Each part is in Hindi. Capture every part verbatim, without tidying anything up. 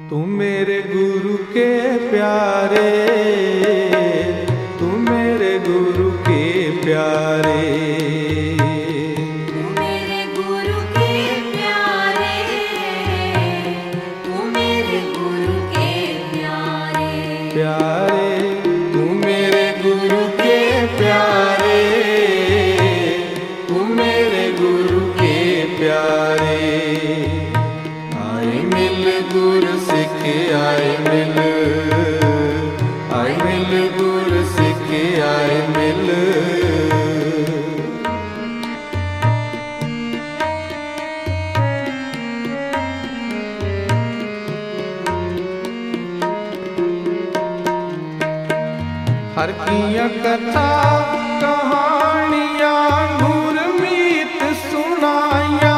तू मेरे गुरु के प्यारे, तू मेरे गुरु के प्यारे, तू मेरे गुरु के प्यारे, तू मेरे गुरु के प्यारे, प्यारे तू मेरे गुरु के प्यारे, तू मेरे गुरु के प्यारे। आए मिल गुरु सिख आए मिल, आए मिल गुरु सिख आए मिल। हर किया कथा कहानियां गुरमीत सुनाया,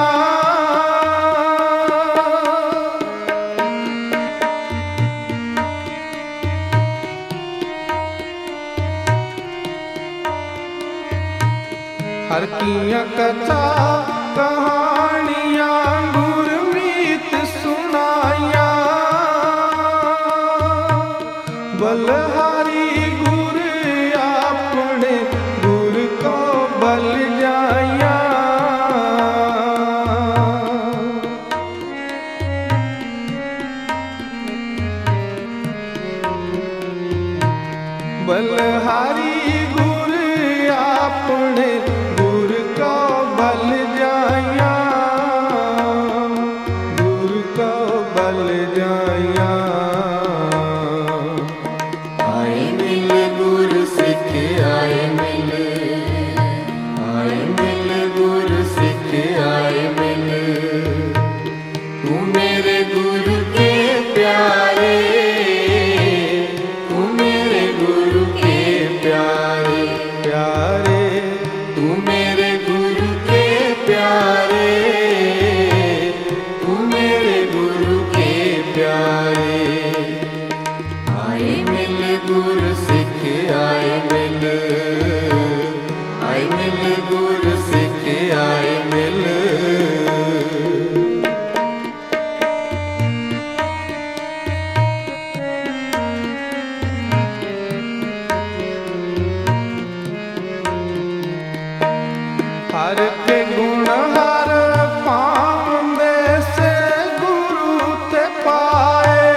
हर किया कथा कहानियां गुरमीत सुनाया। बलहारी गुर अपने गुर को बल जाया, बलहारी गुर अपने गुर को बल जाया, गुर को बल जाया। आए मिल गुरु सिख आए मिल, आए मिल गुरु सिख आए मिल। तू मेरे गुरु के प्यारे, तू मेरे गुरु के प्यारे, प्यारे तू मेरे गुरु के प्यारे, तू मेरे गुरु के प्यारे। आए मिल गुरु सिख आए मिल, आए मिल गुरु सिख आए मिल। हर के गुण हर पावंदे से गुरु ते पाए,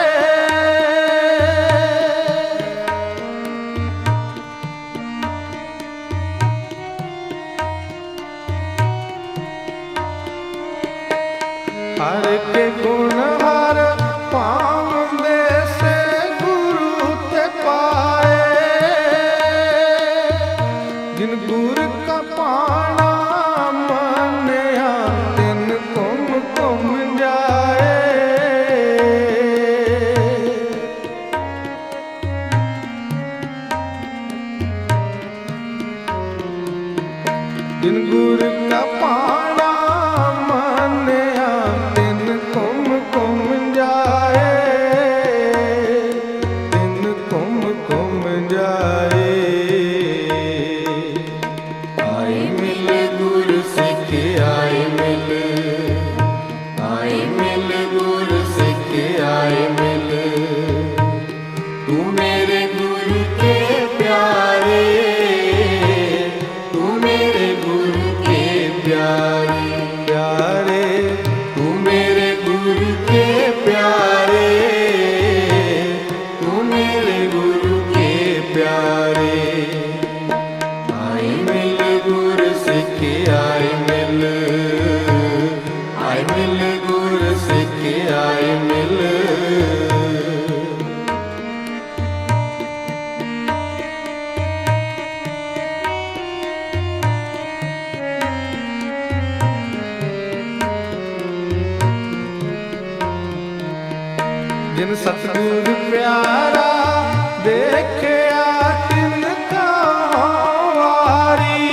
हर के गुण हर पावंदे से गुरु ते पाए। जिन गुरु का पाना मन्या तिन कुम कुम जाए, जिन गुरु का पाना मन्या तिन कुम कुम जाए, तिन कुम कुम जाए। आए मिल गुरु सिख आए मिल, आए मिल गुरु सिख आए मिल। तू मेरे गुरु के प्यारे, तू मेरे गुरु के प्यारे, प्यारे तू मेरे गुरु के प्यारे, तू मेरे गुरु के प्यारे। आए मिल गुरु सिख आए मिल, आए मिल गुरु सिख आए मिल। जिन सतगुर प्यारा देखया तिन का वारी,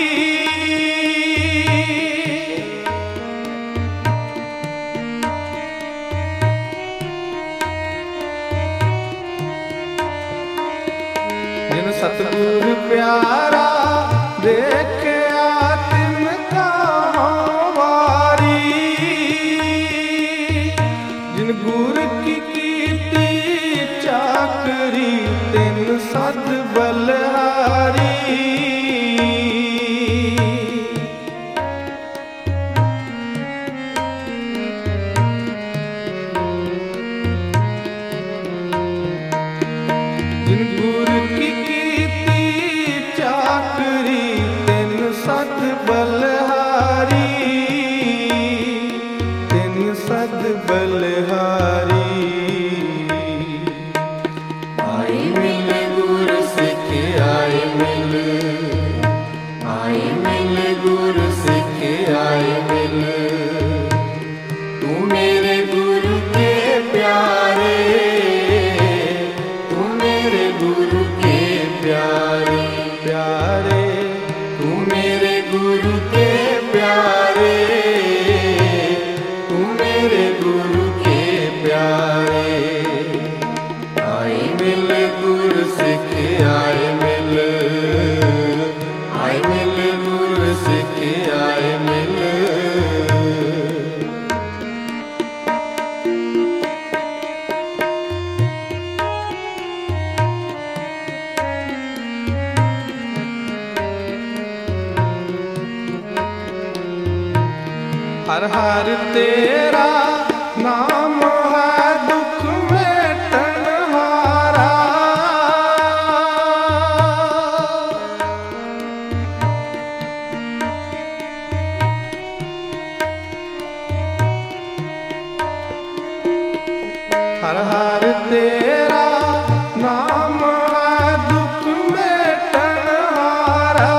जिन सतगुर प्यारा देखया तिन का वारी। जिन गुर की सद बलहारी। आए मिल गुरु सिख आए मिल, आए मिल गुरु सिख आए मिल। तू मेरे गुरु के प्यारे, तू मेरे गुरु के प्यारे प्यारे, तू मेरे गुरु के प्यारे, तू मेरे गुरु के प्यारे। आए मिल गुरु सिख आए मिल, आए मिल गुरु सिख आए मिल। हर हर तेरा नाम है दुख मेटन हारा। हर हर तेरा नाम है दुख मेटन हारा।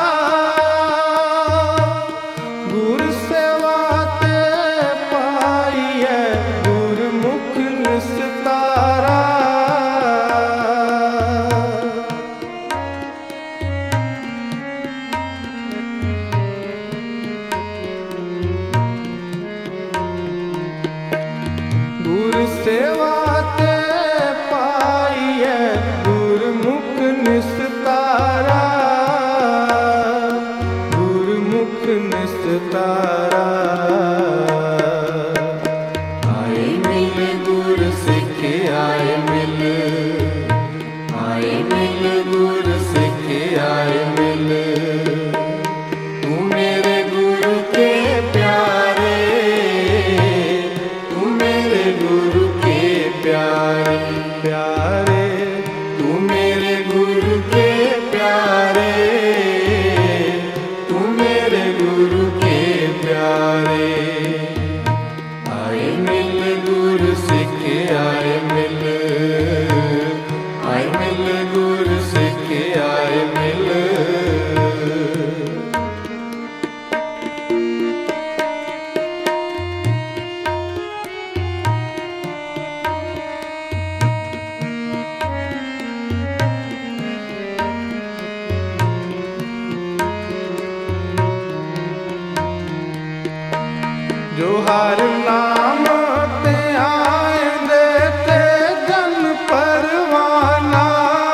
गुरु सेवा ते पाई है गुरमुख निस्तारा। गुरु सेवा ते पाई है गुरमुख निस्तारा, गुरमुख निस्तारा। आए मिल गुरु सिख आए मिल, आए मिल गुरु सिख आए मिल। तू मेरे गुरु के प्यारे, तू मेरे गुरु के प्यारे प्यारे, तू मेरे गुरु के प्यारे, तू मेरे गुरु के प्यारे। आए मिल गुरु सिख आए मिल, आए मिल गुरु सिख आए मिल। जो हर नाम ते आए देते जन परवाना।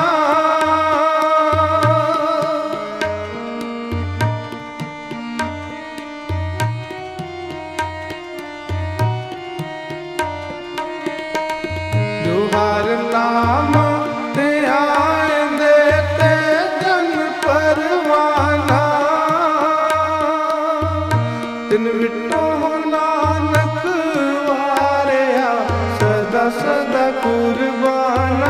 जो हर नाम ते आए देते जन परवाना। तिन विटो नानक वारिया सदा सदा कुर्बाना।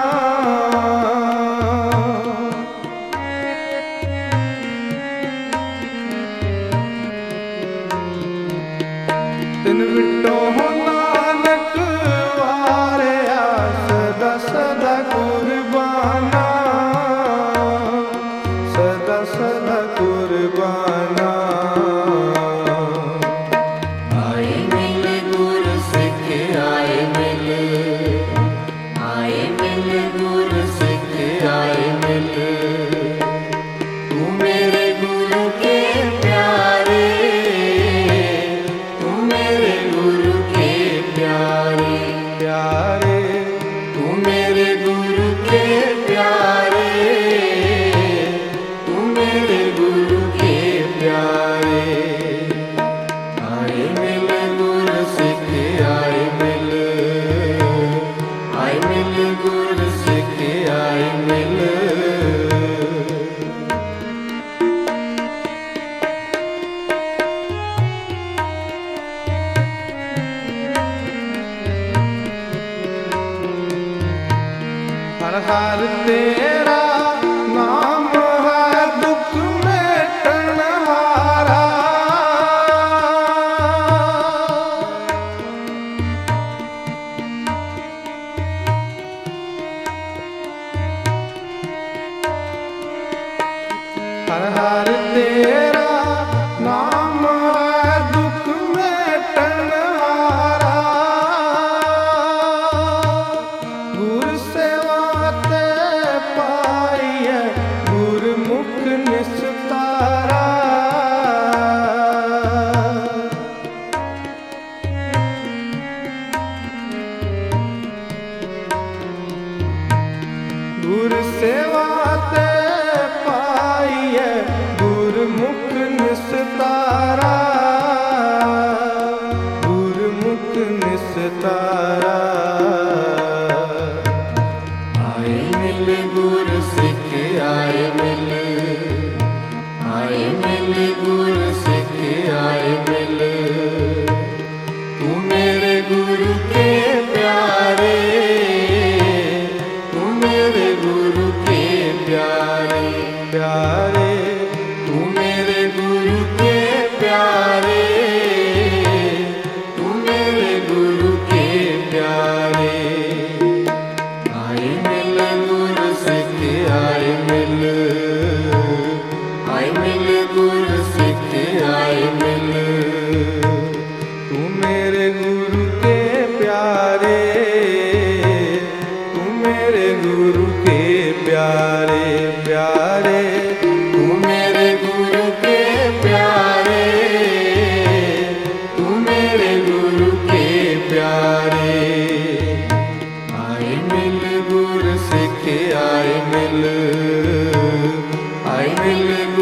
तिन विटो नानक वारिया सदा सदा कुर्बाना, सदा सदा कुर्बाना। आए मिल गुरु सिख आए मिल, आए मिल गुरु सिख आए मिल। तू मेरे गुरु के प्यारे, तू मेरे गुरु के प्यारे प्यारे, तू मेरे गुरु के प्यारे, तू मेरे गुरु के प्यारे। आए मिल गुरु सिख आए मिल, आए मिल गुरु सिख आए मिल। हर हर तेरा नाम है दुख मेटन हारा। विस्तारा। आए मिल गुर सिख आए मिल, आए मिल गुर सिख आए मिल। तू मेरे गुरु के प्यारे, तू मेरे गुरु के प्यारे प्यारे। तू मेरे गुरु के प्यारे, तू मेरे गुरु के प्यारे। आए मिल गुर सिख आए मिल, आए मिल गुर सिख आए मिल। तू मेरे गुरु के प्यारे, तू मेरे गुरु के प्यारे प्यारे। तू मेरे गुरु के प्यारे, तू मेरे गुरु के प्यारे। आए मिल गुर सिख आए मिल, आए मिल